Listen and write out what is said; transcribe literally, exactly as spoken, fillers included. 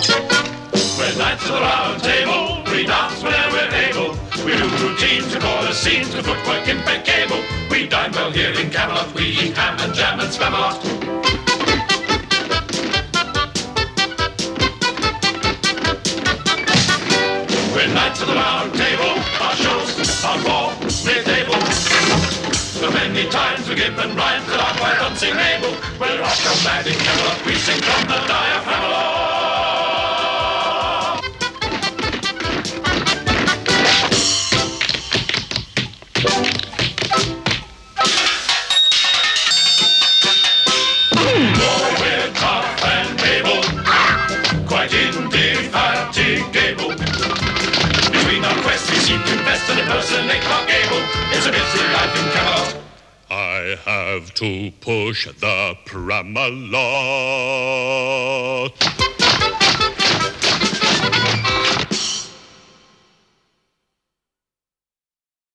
We're knights of the round table, we dance whenever we're able. We do routines, we call us scenes, with footwork impeccable. We dine well here in Camelot, we eat ham and jam and spam a lot. We're knights of the round table, our shows are for mid-table. So many times we're given rhymes that are quite unsingable. We're off so mad in Camelot, we sing from the diaphragm. Indefatigable. Between our quests we seem to best and impersonate our Gable. It's a busy life in Camelot. I have to push the Pramalot.